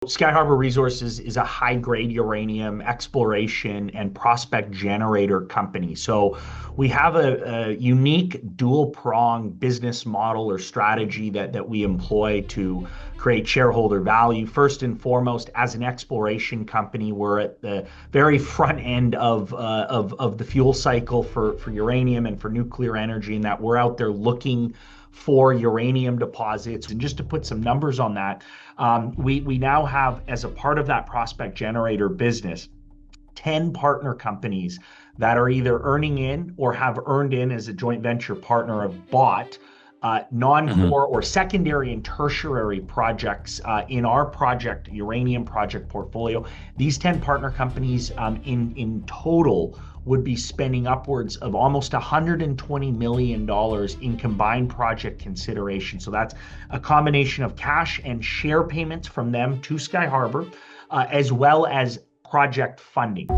Sky Harbor Resources is a high-grade uranium exploration and prospect generator company. So we have a unique dual-prong business model or strategy that we employ to create shareholder value. First and foremost, as an exploration company, we're at the very front end of the fuel cycle for uranium and for nuclear energy, and that we're out there looking for uranium deposits. And just to put some numbers on that, we now have, as a part of that prospect generator business, 10 partner companies that are either earning in or have earned in as a joint venture partner of bought Hmm. non-core or secondary and tertiary projects in our uranium project portfolio. These 10 partner companies in total would be spending upwards of almost $120 million in combined project consideration. So that's a combination of cash and share payments from them to Sky Harbor, as well as project funding.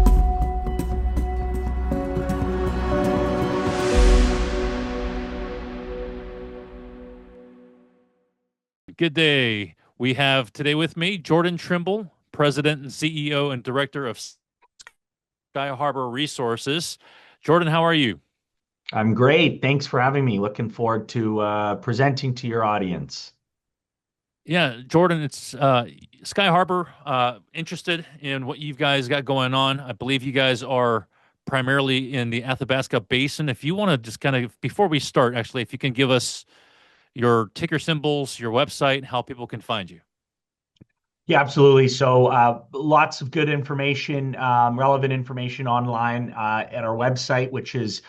Good day. We have today with me Jordan Trimble, President and CEO and Director of Sky Harbor Resources. Jordan, how are you? I'm great. Thanks for having me. Looking forward to presenting to your audience. Yeah, Jordan, it's Sky Harbor. Interested in what you guys got going on. I believe you guys are primarily in the Athabasca Basin. If you want to just kind of, before we start, actually, if you can give us your ticker symbols, your website, how people can find you. Yeah, absolutely. So lots of good information, relevant information online at our website, which is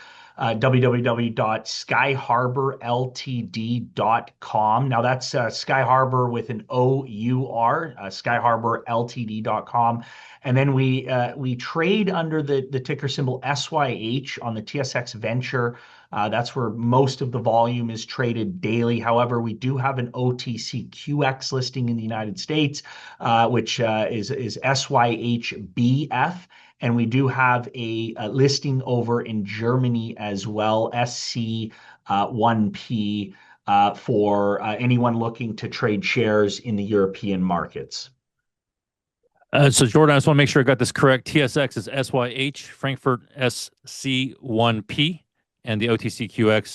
www.skyharborltd.com. Now that's Sky Harbor with an OUR, skyharborltd.com. And then we trade under the ticker symbol SYH on the TSX Venture. That's where most of the volume is traded daily. However, we do have an OTCQX listing in the United States, which is SYHBF. And we do have a listing over in Germany as well, SC1P, for anyone looking to trade shares in the European markets. So, Jordan, I just want to make sure I got this correct. TSX is SYH, Frankfurt SC1P, and the OTCQX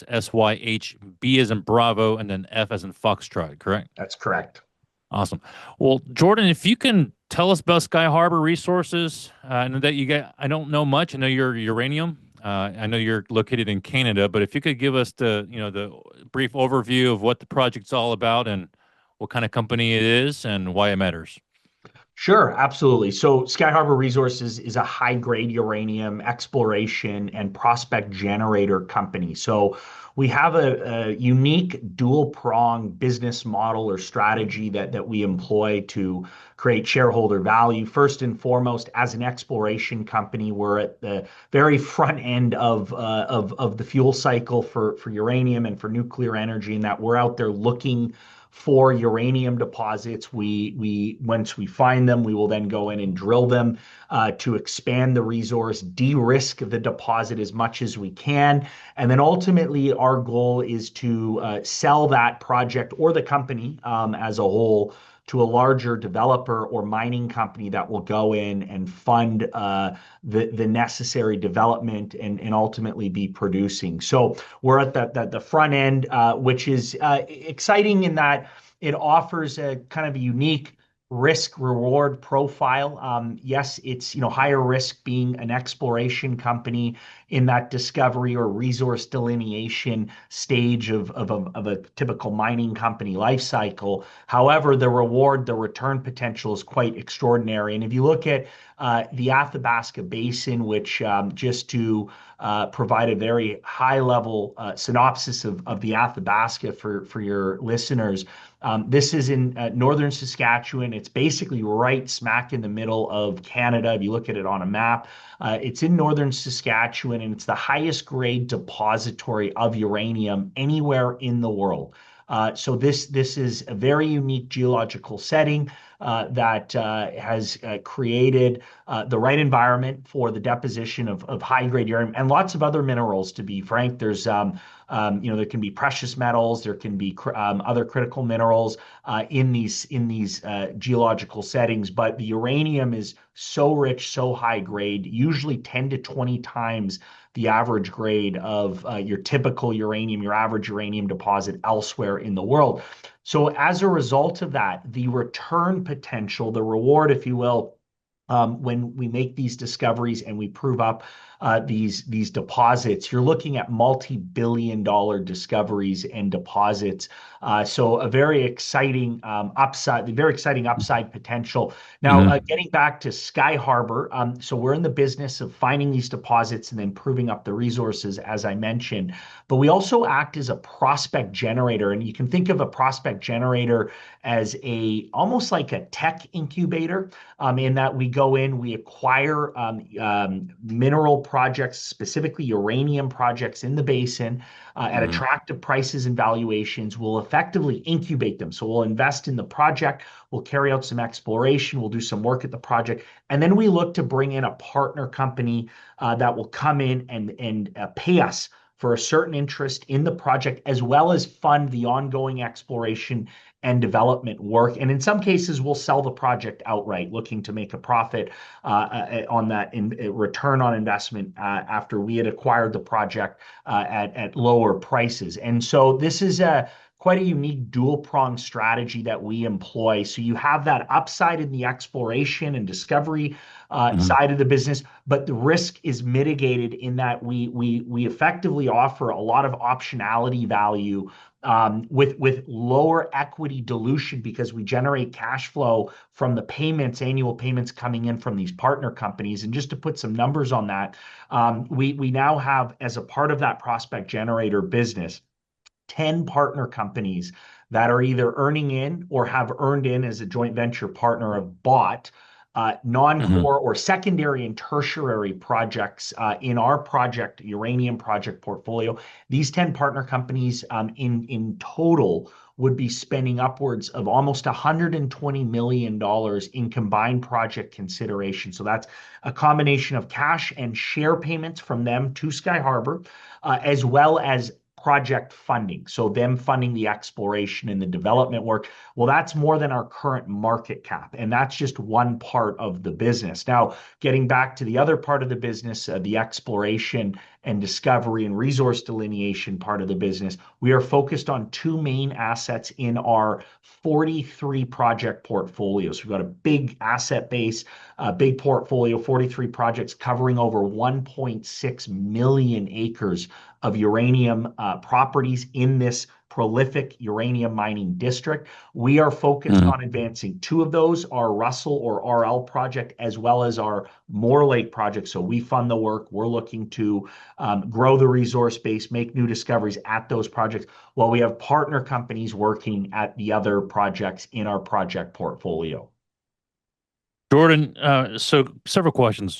SYHB as in Bravo, and then F as in Foxtrot, correct? That's correct. Awesome. Well, Jordan, if you can tell us about Sky Harbor Resources, I know that you get, I don't know much. I know you're uranium. I know you're located in Canada, but if you could give us the brief overview of what the project's all about and what kind of company it is and why it matters. Sure, absolutely. So Sky Harbor Resources is a high-grade uranium exploration and prospect generator company. So we have a unique dual-prong business model or strategy that we employ to create shareholder value. First and foremost, as an exploration company, we're at the very front end of the fuel cycle for uranium and for nuclear energy, and that we're out there looking for uranium deposits. We once we find them, we will then go in and drill them to expand the resource, de-risk the deposit as much as we can, and then ultimately our goal is to sell that project or the company as a whole to a larger developer or mining company that will go in and fund the necessary development and ultimately be producing. So we're at the front end, which is exciting in that it offers a kind of a unique risk reward profile. Yes, it's higher risk being an exploration company in that discovery or resource delineation stage of a typical mining company life cycle. However, the return potential is quite extraordinary. And if you look at the Athabasca Basin, which just to provide a very high level synopsis of the Athabasca for your listeners, this is in northern Saskatchewan. It's basically right smack in the middle of Canada. If you look at it on a map, it's in northern Saskatchewan, and it's the highest grade depository of uranium anywhere in the world. So this is a very unique geological setting that has created the right environment for the deposition of high-grade uranium and lots of other minerals, to be frank. There's There can be precious metals, there can be other critical minerals in these geological settings. But the uranium is so rich, so high grade, usually 10 to 20 times the average grade of your typical uranium, your average uranium deposit elsewhere in the world. So as a result of that, the return potential, the reward, if you will, when we make these discoveries and we prove up these deposits, you're looking at multi-billion-dollar discoveries and deposits. So a very exciting upside potential. Now, Hmm. getting back to Sky Harbor, so we're in the business of finding these deposits and then proving up the resources, as I mentioned. But we also act as a prospect generator, and you can think of a prospect generator as almost like a tech incubator, in that we go in, we acquire mineral projects, specifically uranium projects in the basin at Hmm. attractive prices and valuations. We'll effectively incubate them. So we'll invest in the project, we'll carry out some exploration, we'll do some work at the project, and then we look to bring in a partner company that will come in and pay us for a certain interest in the project, as well as fund the ongoing exploration and development work. And in some cases, we'll sell the project outright, looking to make a profit on that return on investment after we had acquired the project at lower prices. And so this is quite a unique dual prong strategy that we employ. So you have that upside in the exploration and discovery Hmm. side of the business, but the risk is mitigated in that we effectively offer a lot of optionality value with lower equity dilution, because we generate cash flow from the annual payments coming in from these partner companies. And just to put some numbers on that, we now have, as a part of that prospect generator business, 10 partner companies that are either earning in or have earned in as a joint venture partner, have bought Hmm. non-core or secondary and tertiary projects in our uranium project portfolio. These 10 partner companies in total would be spending upwards of almost $120 million in combined project consideration. So that's a combination of cash and share payments from them to Sky Harbor, as well as project funding. So them funding the exploration and the development work. Well, that's more than our current market cap. And that's just one part of the business. Now, getting back to the other part of the business, the exploration and discovery and resource delineation part of the business, we are focused on two main assets in our 43 project portfolio. So we've got a big asset base, a big portfolio, 43 projects covering over 1.6 million acres of uranium properties in this prolific uranium mining district. We are focused Hmm. on advancing two of those, our Russell or RL project, as well as our Moore Lake project. So we fund the work. We're looking to grow the resource base, make new discoveries at those projects, while we have partner companies working at the other projects in our project portfolio. Jordan, so several questions.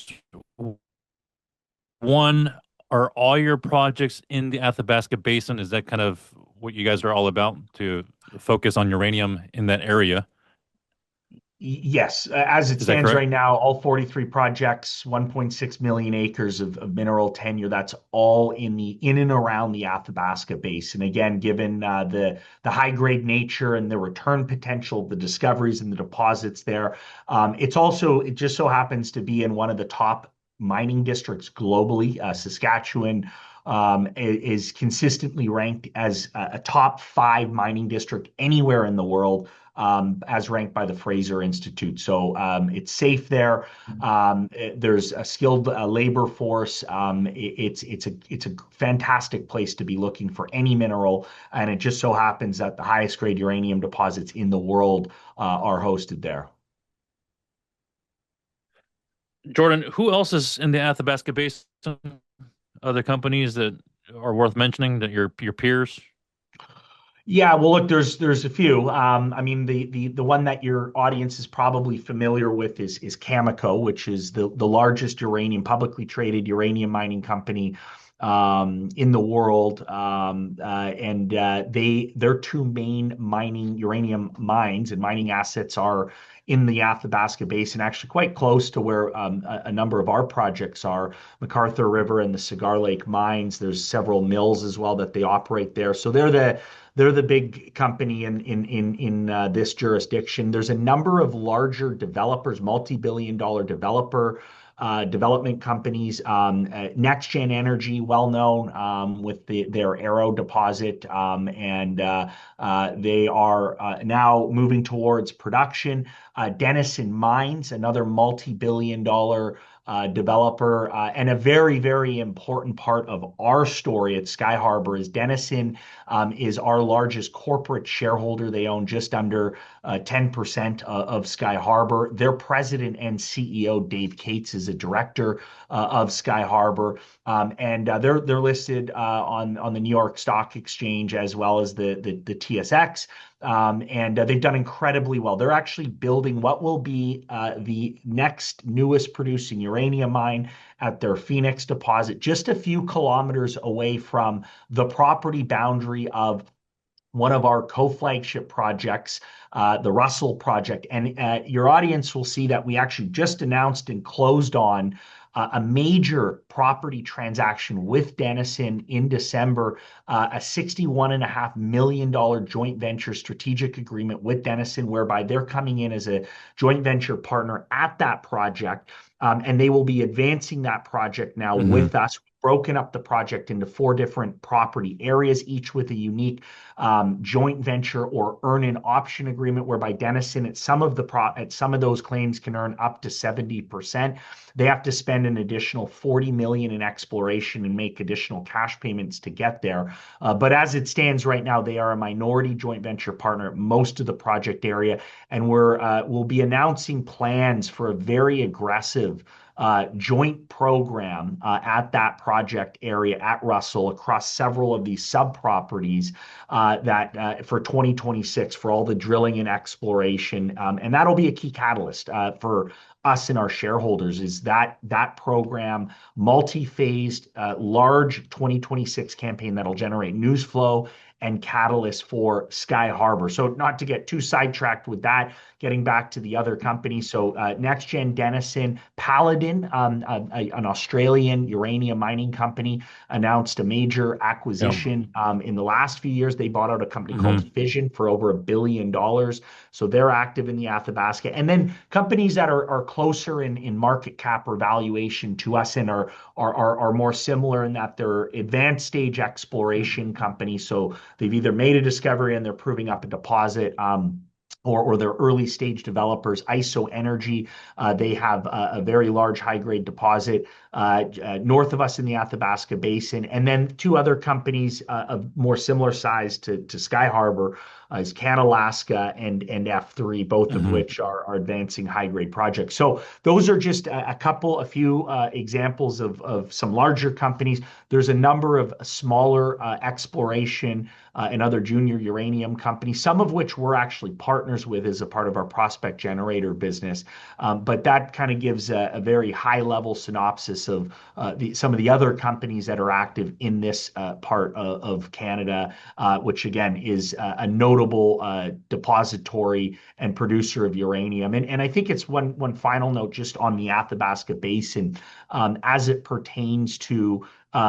One, are all your projects in the Athabasca Basin? Is that kind of what you guys are all about, to focus on uranium in that area? Yes, as it Is that stands correct? right now, all 43 projects, 1.6 million acres of mineral tenure. That's all in and around the Athabasca Basin. Again, given the high grade nature and the return potential of the discoveries and the deposits there, it just so happens to be in one of the top mining districts globally. Saskatchewan is consistently ranked as a top 5 mining district anywhere in the world, as ranked by the Fraser Institute. So it's safe there. There's a skilled labor force. It's a fantastic place to be looking for any mineral, and it just so happens that the highest grade uranium deposits in the world are hosted there. Jordan, who else is in the Athabasca Basin? Other companies that are worth mentioning, that your peers? Yeah, well, look, there's a few. I mean, the one that your audience is probably familiar with is Cameco, which is the largest uranium publicly traded uranium mining company in the world. Their two main mining uranium mines and mining assets are in the Athabasca Basin, actually quite close to where a number of our projects are, McArthur River and the Cigar Lake mines. There's several mills as well that they operate there. So they're the big company in this jurisdiction. There's a number of larger developers, multi-billion-dollar development companies. NextGen Energy, well known with their Arrow deposit, and they are now moving towards production. Denison Mines, another multi-billion-dollar developer, and a very, very important part of our story at Sky Harbor is Denison is our largest corporate shareholder. They own just under 10% of Sky Harbor. Their president and CEO, Dave Cates, is a director of Sky Harbor, and they're listed on the New York Stock Exchange as well as the TSX. And they've done incredibly well. They're actually building what will be the next newest producing uranium mine at their Phoenix deposit, just a few kilometers away from the property boundary of one of our co-flagship projects, the Russell Project. And your audience will see that we actually just announced and closed on a major property transaction with Denison in December, a $61.5 million joint venture strategic agreement with Denison, whereby they're coming in as a joint venture partner at that project. And they will be advancing that project now with us. Broken up the project into 4 different property areas, each with a unique joint venture or earn-in option agreement, whereby Denison at some of those claims can earn up to 70%. They have to spend an additional $40 million in exploration and make additional cash payments to get there. But as it stands right now, they are a minority joint venture partner at most of the project area, and we'll be announcing plans for a very aggressive joint program at that project area at Russell across several of these sub-properties that for 2026 for all the drilling and exploration. And that'll be a key catalyst for us and our shareholders is that program, multi-phased, large 2026 campaign that'll generate news flow and catalyst for Sky Harbor. So not to get too sidetracked with that, getting back to the other companies. So NextGen, Denison, Paladin, an Australian uranium mining company, announced a major acquisition in the last few years. They bought out a company called Fission for over $1 billion. So they're active in the Athabasca. And then companies that are closer in market cap or valuation to us and are more similar in that they're advanced stage exploration companies. So they've either made a discovery and they're proving up a deposit, or they're early stage developers. ISO Energy, they have a very large high grade deposit north of us in the Athabasca Basin. And then 2 other companies of more similar size to Sky Harbor is Canalaska and F3, both of which are advancing high grade projects. So those are just a few examples of some larger companies. There's a number of smaller exploration and other junior uranium companies, some of which we're actually partners with as a part of our prospect generator business. But that kind of gives a very high level synopsis of some of the other companies that are active in this part of Canada, which again is a notable depository and producer of uranium. And I think it's one final note just on the Athabasca Basin as it pertains to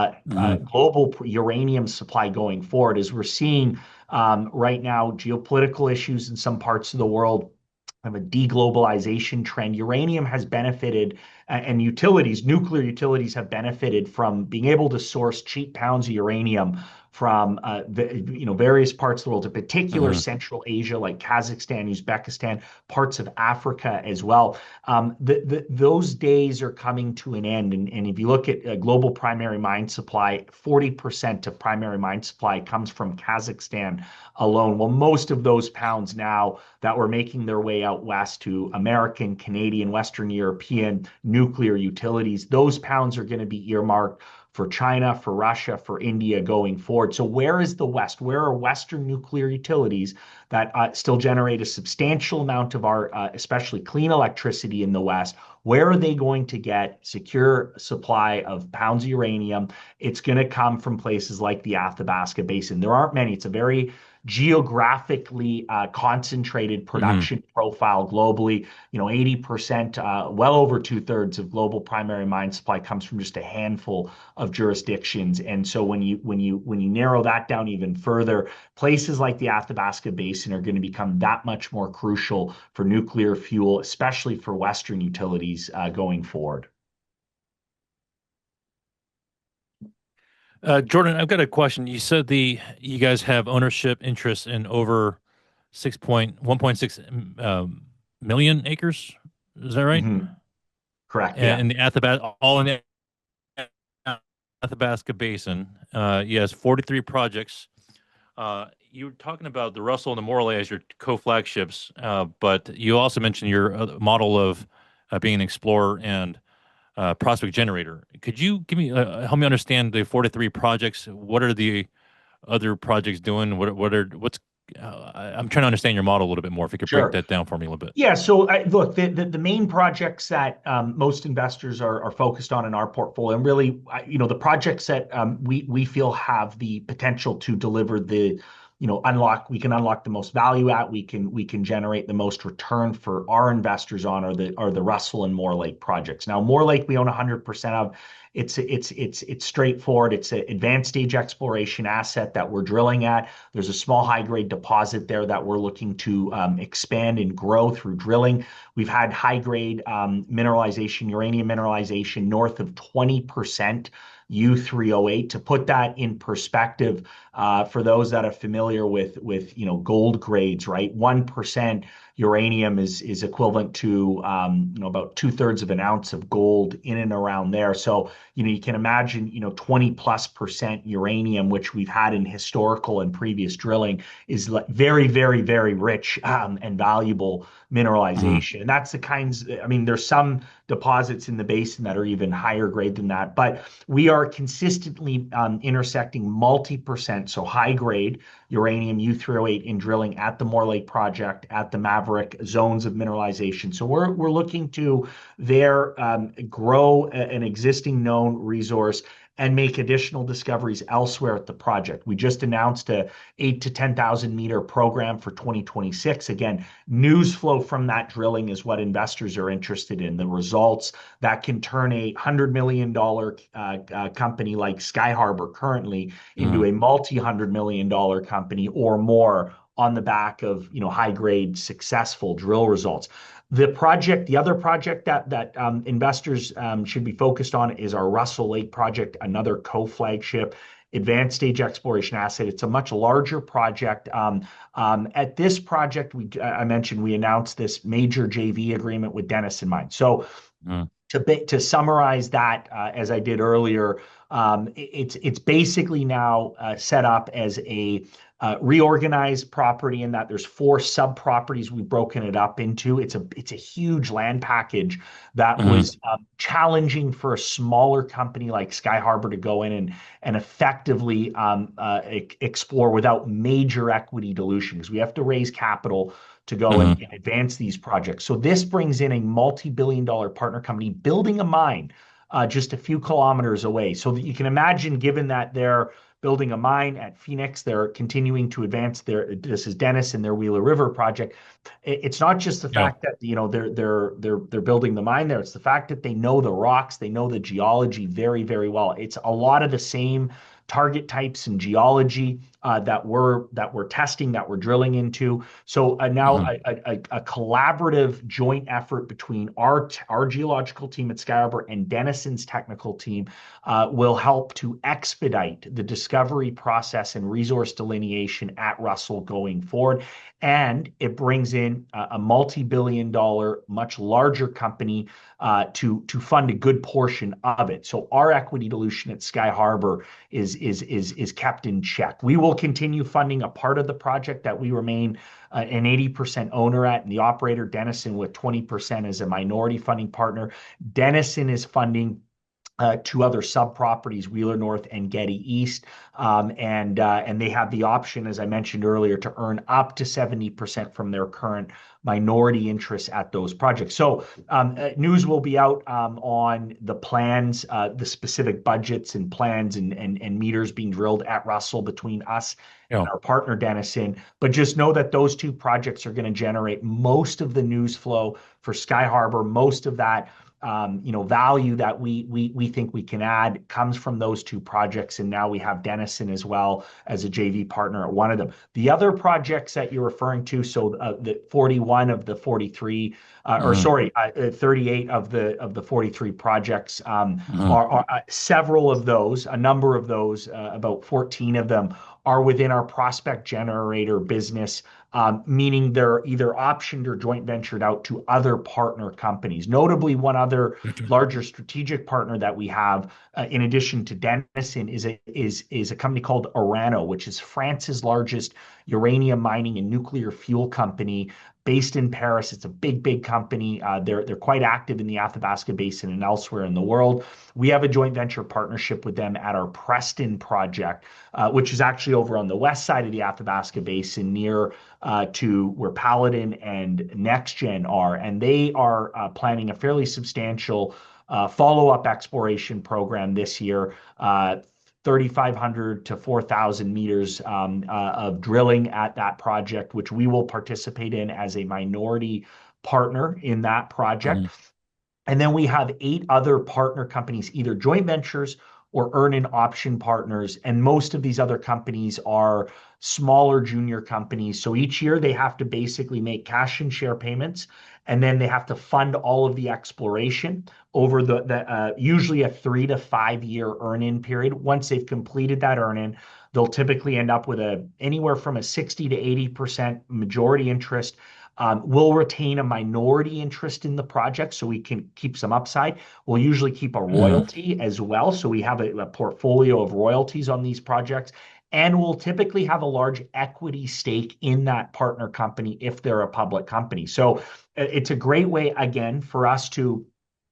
global uranium supply going forward, as we're seeing right now geopolitical issues in some parts of the world of a deglobalization trend. Uranium has benefited, and nuclear utilities have benefited from being able to source cheap pounds of uranium from various parts of the world, in particular Central Asia, like Kazakhstan, Uzbekistan, parts of Africa as well. Those days are coming to an end. And if you look at global primary mine supply, 40% of primary mine supply comes from Kazakhstan alone. Well, most of those pounds now that were making their way out west to American, Canadian, Western European nuclear utilities, those pounds are going to be earmarked for China, for Russia, for India going forward. So where is the West? Where are Western nuclear utilities that still generate a substantial amount of our, especially clean electricity in the West? Where are they going to get secure supply of pounds of uranium? It's going to come from places like the Athabasca Basin. There aren't many. It's a very geographically concentrated Hmm. production profile globally. 80%, well over two-thirds of global primary mine supply comes from just a handful of jurisdictions. And so when you narrow that down even further, places like the Athabasca Basin are going to become that much more crucial for nuclear fuel, especially for Western utilities going forward. Jordan, I've got a question. You said you guys have ownership interest in over 1.6 million acres. Is that right? Mhm. Correct. Yeah. In the all in the Athabasca Basin. Yes, 43 projects. You were talking about the Russell and the Morley as your co-flagships, but you also mentioned your model of being an explorer and prospect generator. Could you help me understand the 43 projects? What are the other projects doing? I'm trying to understand your model a little bit more. If you could break Sure. that down for me a little bit. Yeah, so look, the main projects that most investors are focused on in our portfolio, and really, the projects that we feel have the potential to deliver we can unlock the most value at, we can generate the most return for our investors on are the Russell and Moore Lake projects. Now, Moore Lake we own 100% of. It's straightforward. It's an advanced stage exploration asset that we're drilling at. There's a small high grade deposit there that we're looking to expand and grow through drilling. We've had high grade mineralization, uranium mineralization north of 20% U3O8. To put that in perspective, for those that are familiar with gold grades, right? 1% uranium is equivalent to about two-thirds of an ounce of gold in and around there. So you can imagine 20+% uranium, which we've had in historical and previous drilling, is very, very, very rich and valuable Hmm. mineralization. And that's the kinds, I mean, there's some deposits in the basin that are even higher grade than that, but we are consistently intersecting multi-percent, so high grade uranium U3O8 in drilling at the Moore Lake project, at the Maverick zones of mineralization. So we're looking to there grow an existing known resource and make additional discoveries elsewhere at the project. We just announced a 8 to 10,000 meter program for 2026. Again, news flow from that drilling is what investors are interested in. The results that can turn a $100 million company like Sky Harbor currently into Hmm. a multi-$100 million company or more on the back of high grade successful drill results. The other project that investors should be focused on is our Russell Lake project, another co-flagship advanced stage exploration asset. It's a much larger project. At this project, I mentioned we announced this major JV agreement with Denison Mine. So Hmm. to summarize that, as I did earlier, it's basically now set up as a reorganized property in that there's four sub properties. We've broken it up into. It's a huge land package that Hmm. was challenging for a smaller company like Sky Harbor to go in and effectively explore without major equity dilution, because we have to raise capital to go and, Hmm. and advance these projects. So this brings in a multi-billion-dollar partner company building a mine just a few kilometers away. So that you can imagine, given that they're building a mine at Phoenix, they're continuing to advance this is Dennis and their Wheeler River project. It's not just the Yeah. fact that they're building the mine there. It's the fact that they know the rocks, they know the geology very, very well. It's a lot of the same target types and geology that we're testing, that we're drilling into. So now Hmm. a collaborative joint effort between our geological team at Sky Harbor and Denison's technical team will help to expedite the discovery process and resource delineation at Russell going forward. And it brings in a multi-billion-dollar, much larger company to fund a good portion of it. So our equity dilution at Sky Harbor is kept in check. We will continue funding a part of the project that we remain an 80% owner at, and the operator Denison with 20% as a minority funding partner. Denison is funding two other sub properties, Wheeler North and Getty East, and they have the option, as I mentioned earlier, to earn up to 70% from their current minority interests at those projects. So news will be out on the plans, the specific budgets and plans and meters being drilled at Russell between us and Yeah. our partner Denison. But just know that those two projects are going to generate most of the news flow for Sky Harbor. Most of that value that we think we can add comes from those two projects. And now we have Denison as well as a JV partner at one of them. The other projects that you're referring to, so the 41 of the 43, or Mhm. sorry, 38 of the 43 projects Mhm. are several of those, a number of those, about 14 of them are within our prospect generator business, meaning they're either optioned or joint ventured out to other partner companies. Notably, one other larger strategic partner that we have, in addition to Denison, is a company called Orano, which is France's largest uranium mining and nuclear fuel company based in Paris. It's a big company. They're quite active in the Athabasca Basin and elsewhere in the world. We have a joint venture partnership with them at our Preston project, which is actually over on the west side of the Athabasca Basin near to where Paladin and NextGen are. And they are planning a fairly substantial follow-up exploration program this year, 3,500 to 4,000 meters of drilling at that project, which we will participate in as a minority partner in that project. Mhm. And then we have 8 other partner companies, either joint ventures or earn-in option partners. And most of these other companies are smaller junior companies. So each year they have to basically make cash and share payments, and then they have to fund all of the exploration over the usually a 3 to 5 year earn-in period. Once they've completed that earn-in, they'll typically end up with anywhere from a 60 to 80% majority interest. We'll retain a minority interest in the project so we can keep some upside. We'll usually keep a Mhm. royalty as well. So we have a portfolio of royalties on these projects. And we'll typically have a large equity stake in that partner company if they're a public company. So it's a great way, again, for us to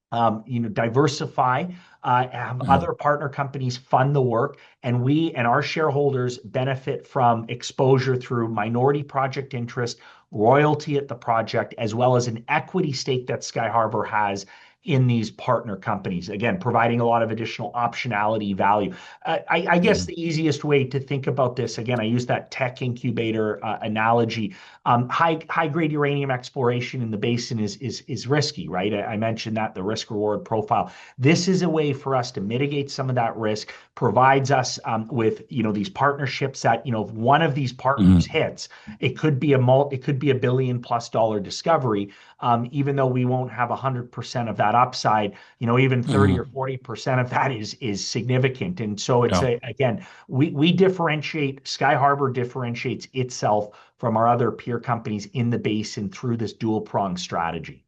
diversify, have Mhm. other partner companies fund the work, and we and our shareholders benefit from exposure through minority project interest, royalty at the project, as well as an equity stake that Sky Harbor has in these partner companies. Again, providing a lot of additional optionality value. I guess Mhm. the easiest way to think about this, again, I use that tech incubator analogy. High grade uranium exploration in the basin is risky, right? I mentioned that the risk reward profile. This is a way for us to mitigate some of that risk. Provides us with these partnerships that if one of these partners Mhm. hits, it could be $1 billion+ discovery. Even though we won't have 100% of that upside, even 30 or Mhm. 40% of that is significant. And so it's Yeah. again, we differentiate. Sky Harbor differentiates itself from our other peer companies in the basin through this dual prong strategy.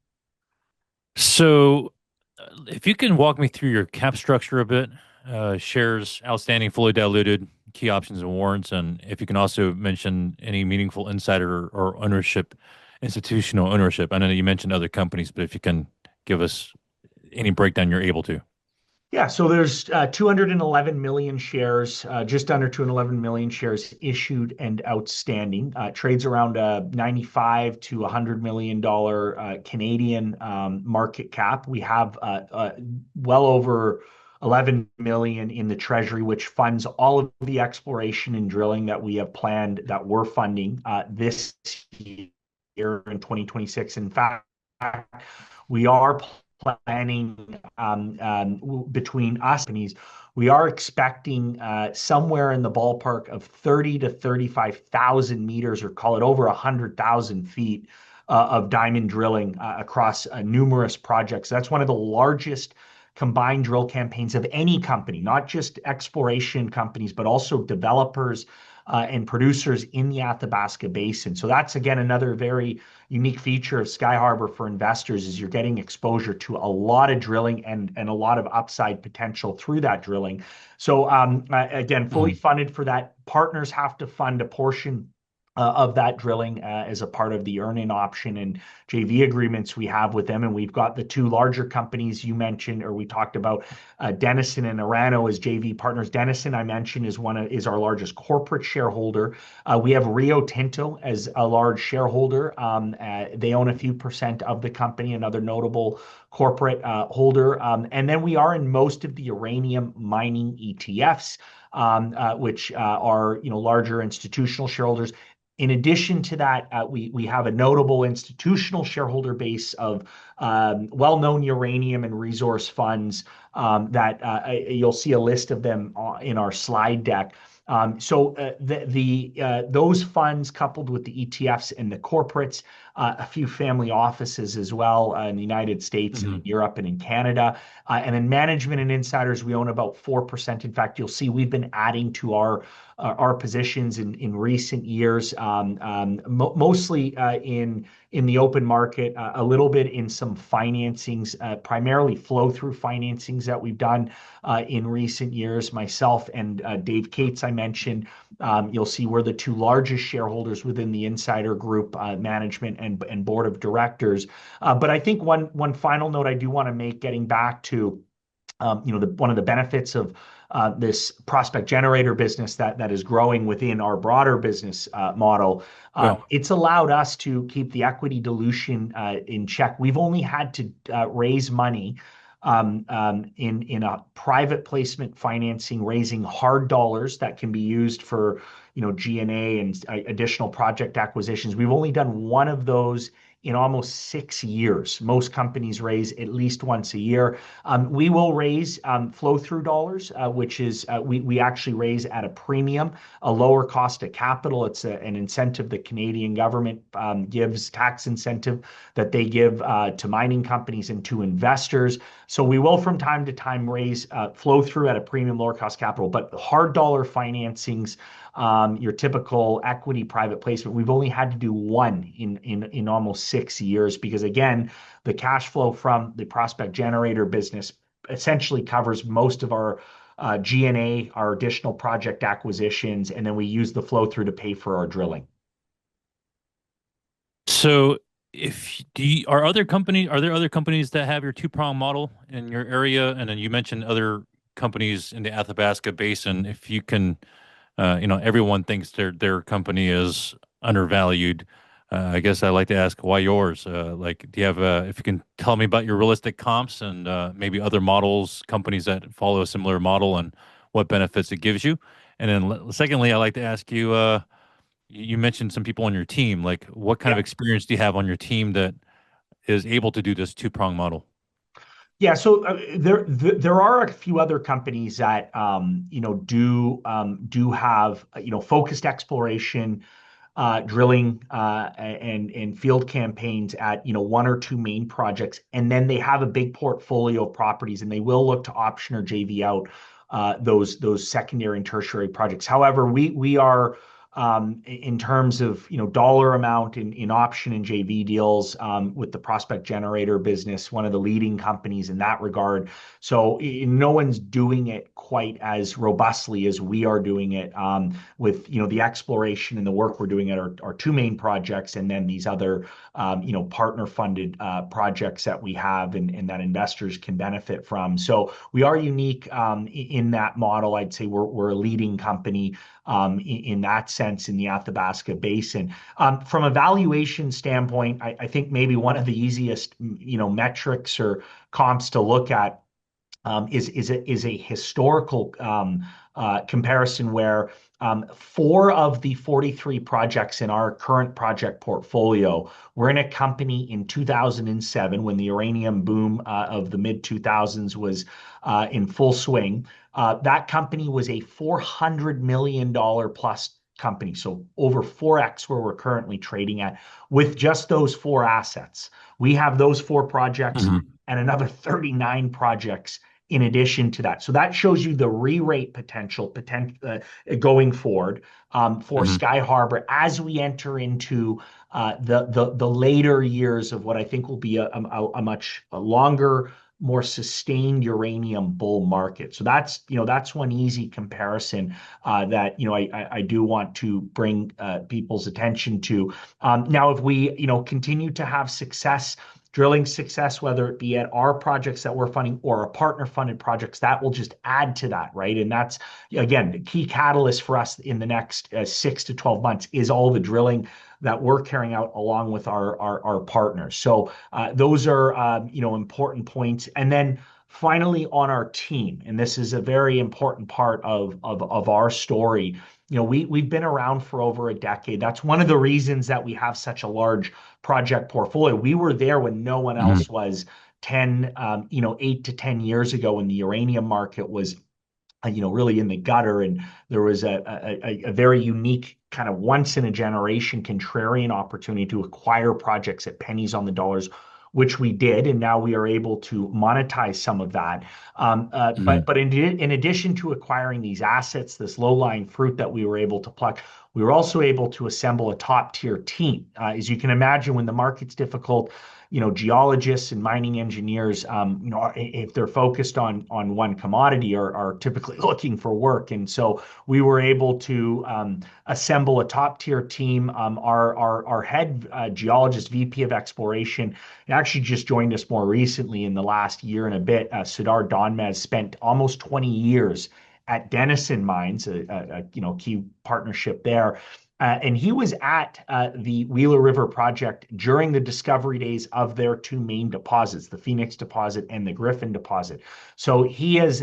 So, if you can walk me through your cap structure a bit, shares outstanding, fully diluted, key options and warrants, and if you can also mention any meaningful insider or ownership, institutional ownership. I know that you mentioned other companies, but if you can give us any breakdown you're able to. Yeah, so there's 211 million shares, just under 211 million shares issued and outstanding. Trades around 95 to $100 million Canadian market cap. We have well over 11 million in the treasury, which funds all of the exploration and drilling that we have planned that we're funding this year in 2026. In fact, we are planning between us companies, we are expecting somewhere in the ballpark of 30 to 35,000 meters, or call it over 100,000 feet of diamond drilling across numerous projects. That's one of the largest combined drill campaigns of any company, not just exploration companies, but also developers and producers in the Athabasca Basin. So that's again another very unique feature of Sky Harbor for investors is you're getting exposure to a lot of drilling and a lot of upside potential through that drilling. So again, fully Mhm. funded for that. Partners have to fund a portion of that drilling as a part of the earn-in option and JV agreements we have with them. And we've got the two larger companies you mentioned, or we talked about, Denison and Orano as JV partners. Denison, I mentioned, is our largest corporate shareholder. We have Rio Tinto as a large shareholder. They own a few percent of the company, another notable corporate holder. And then we are in most of the uranium mining ETFs, which are larger institutional shareholders. In addition to that, we have a notable institutional shareholder base of well-known uranium and resource funds that you'll see a list of them in our slide deck. Those funds, coupled with the ETFs and the corporates, a few family offices as well in the United States and in Europe and in Canada, and then management and insiders, we own about 4%. In fact, you'll see we've been adding to our positions in recent years, mostly in the open market, a little bit in some financings, primarily flow-through financings that we've done in recent years. Myself and Dave Cates, I mentioned, you'll see we're the two largest shareholders within the insider group, management and board of directors. But I think one final note I do want to make, getting back to one of the benefits of this prospect generator business that is growing within our broader business model. It's allowed us to keep the equity dilution in check. We've only had to raise money in a private placement financing, raising hard dollars that can be used for G&A and additional project acquisitions. We've only done one of those in almost 6 years. Most companies raise at least once a year. We will raise flow-through dollars, which is we actually raise at a premium, a lower cost of capital. It's an incentive the Canadian government gives, tax incentive that they give to mining companies and to investors. So we will from time to time raise flow-through at a premium, lower cost capital. But hard dollar financings, your typical equity private placement, we've only had to do one in almost 6 years, because again, the cash flow from the prospect generator business essentially covers most of our G&A, our additional project acquisitions, and then we use the flow through to pay for our drilling. So are there other companies that have your two-prong model in your area? And then you mentioned other companies in the Athabasca Basin. If you can, everyone thinks their company is undervalued. I guess I'd like to ask why yours? Do you have if you can tell me about your realistic comps and maybe other models, companies that follow a similar model, and what benefits it gives you. And then secondly, I'd like to ask you, you mentioned some people on your team. Like, what kind of experience do you have on your team that is able to do this two-prong model? Yeah, so there are a few other companies that do have focused exploration, drilling, and field campaigns at one or two main projects, and then they have a big portfolio of properties, and they will look to option or JV out those secondary and tertiary projects. However, we are in terms of dollar amount in option and JV deals with the prospect generator business, one of the leading companies in that regard. So no one's doing it quite as robustly as we are doing it with the exploration and the work we're doing at our two main projects, and then these other partner funded projects that we have and that investors can benefit from. So we are unique in that model. I'd say we're a leading company in that sense in the Athabasca Basin. From a valuation standpoint, I think maybe one of the easiest metrics or comps to look at is a historical comparison where 4 of the 43 projects in our current project portfolio were in a company in 2007 when the uranium boom of the mid-2000s was in full swing. That company was a $400 million plus company, so over 4x where we're currently trading at with just those 4 assets. We have those 4 projects and another 39 projects in addition to that. So that shows you the re-rate potential going forward for Sky Harbour as we enter into the later years of what I think will be a much longer more sustained uranium bull market. So that's one easy comparison that I do want to bring people's attention to. Now, if we continue to have success, drilling success, whether it be at our projects that we're funding or our partner funded projects, that will just add to that, right? And that's, again, the key catalyst for us in the next 6 to 12 months is all the drilling that we're carrying out along with our partners. So those are important points. And then finally on our team, and this is a very important part of our story. We've been around for over a decade. That's one of the reasons that we have such a large project portfolio. We were there when no one Mhm. else was 8 to 10 years ago, when the uranium market was really in the gutter, and there was a very unique kind of once in a generation contrarian opportunity to acquire projects at pennies on the dollars, which we did, and now we are able to monetize some of that. Mhm. But in addition to acquiring these assets, this low-lying fruit that we were able to pluck, we were also able to assemble a top-tier team. As you can imagine, when the market's difficult, geologists and mining engineers, if they're focused on one commodity, are typically looking for work. And so we were able to assemble a top-tier team. Our head geologist, VP of exploration, actually just joined us more recently in the last year and a bit. Sardar Donmez spent almost 20 years at Denison Mines, a key partnership there. And he was at the Wheeler River project during the discovery days of their two main deposits, the Phoenix deposit and the Griffin deposit. So he's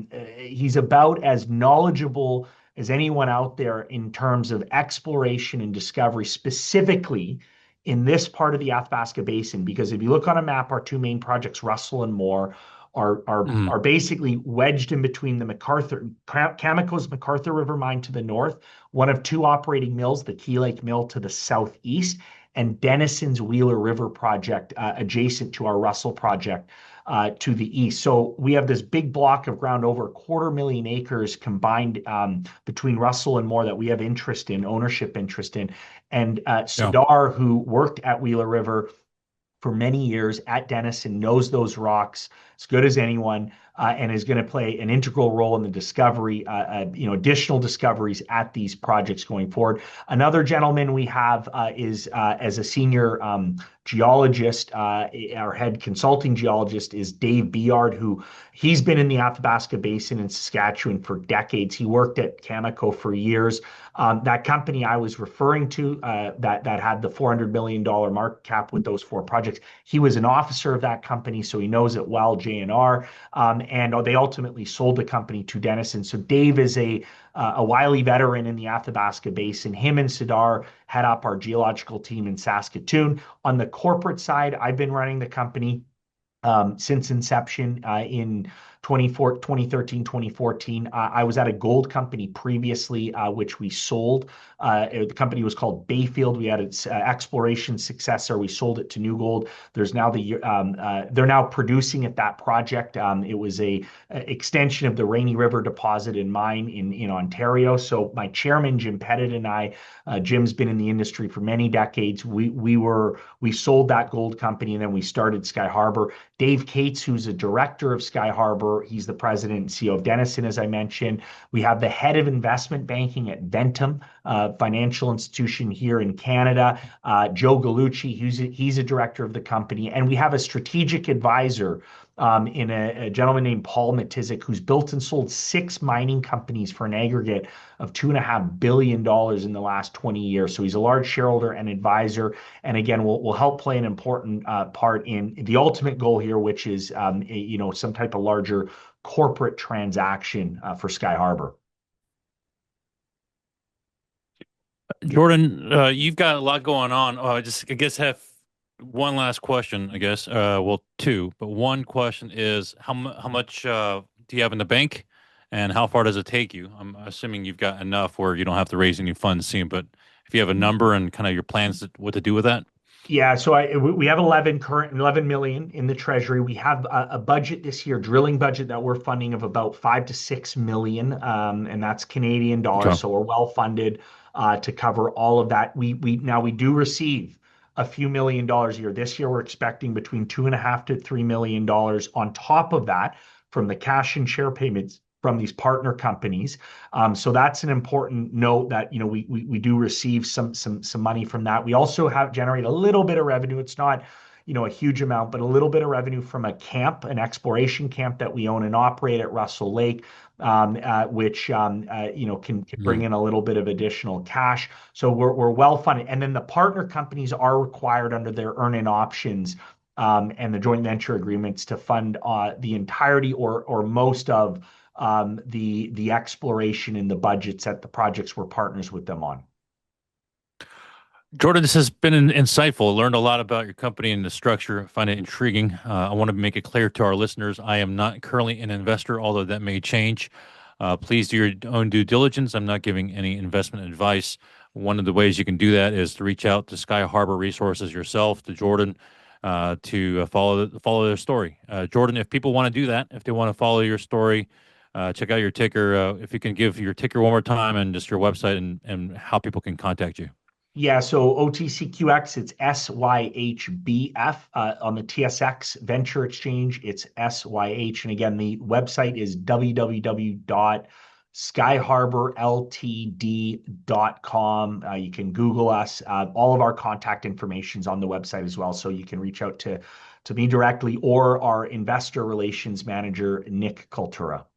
about as knowledgeable as anyone out there in terms of exploration and discovery, specifically in this part of the Athabasca Basin. Because if you look on a map, our two main projects, Russell and Moore, are are Mhm. are basically wedged in between the Cameco's McArthur River mine to the north, one of two operating mills, the Key Lake Mill to the southeast, and Denison's Wheeler River project adjacent to our Russell project to the east. So we have this big block of ground, over 250,000 acres combined between Russell and Moore, that we have ownership interest in. And Yeah. Sardar, who worked at Wheeler River for many years at Denison, knows those rocks as good as anyone, and is going to play an integral role in the discovery, additional discoveries at these projects going forward. Another gentleman we have is as a senior geologist, our head consulting geologist is Dave Biard, who he's been in the Athabasca Basin in Saskatchewan for decades. He worked at Cameco for years. That company I was referring to, that had the $400 million market cap with those four projects, he was an officer of that company, so he knows it well, JNR. And they ultimately sold the company to Denison. So Dave is a wily veteran in the Athabasca Basin. Him and Sardar head up our geological team in Saskatoon. On the corporate side, I've been running the company since inception in 2013, 2014. I was at a gold company previously, which we sold. The company was called Bayfield. We had its exploration successor. We sold it to New Gold. They're now producing at that project. It was a extension of the Rainy River deposit and mine in Ontario. So my chairman, Jim Pettit, and I, Jim's been in the industry for many decades. We sold that gold company, and then we started Sky Harbor. Dave Cates, who's a director of Sky Harbor, he's the president and CEO of Denison, as I mentioned. We have the head of investment banking at Ventum, financial institution here in Canada, Joe Gallucci, he's a director of the company. And we have a strategic advisor in a gentleman named Paul Matizik, who's built and sold 6 mining companies for an aggregate of $2.5 billion in the last 20 years. So he's a large shareholder and advisor, and again, will help play an important part in the ultimate goal here, which is some type of larger corporate transaction for Sky Harbor. Jordan, you've got a lot going on. I guess have one last question, I guess. Well, two, but one question is how much do you have in the bank, and how far does it take you? I'm assuming you've got enough where you don't have to raise any funds soon, but if you have a number and kind of your plans what to do with that. Yeah, so we have 11 million in the treasury. We have a budget this year, drilling budget that we're funding of about 5 to 6 million, and that's Canadian dollars. Okay. So we're well funded to cover all of that. We do receive a few $1 million a year. This year, we're expecting between $2.5 to $3 million on top of that from the cash and share payments from these partner companies. So that's an important note that we do receive some money from that. We also have generate a little bit of revenue. It's not a huge amount, but a little bit of revenue from a camp, an exploration camp that we own and operate at Russell Lake, which can bring in a little bit of additional cash. So we're well funded. And then the partner companies are required under their earn-in options and the joint venture agreements to fund the entirety or most of the exploration in the budgets at the projects we're partners with them on. Jordan, this has been insightful. Learned a lot about your company and the structure. Find it intriguing. I want to make it clear to our listeners, I am not currently an investor, although that may change. Please do your own due diligence. I'm not giving any investment advice. One of the ways you can do that is to reach out to Sky Harbor Resources yourself, to Jordan, to follow their story. Jordan, if people want to do that, if they want to follow your story, check out your ticker. If you can give your ticker one more time and just your website and how people can contact you. Yeah, so OTCQX, it's SYHBF. On the TSX Venture Exchange, it's SYH. And again, the website is www.skyharborltd.com. You can Google us. All of our contact information is on the website as well, so you can reach out to me directly or our investor relations manager, Nick Kultura.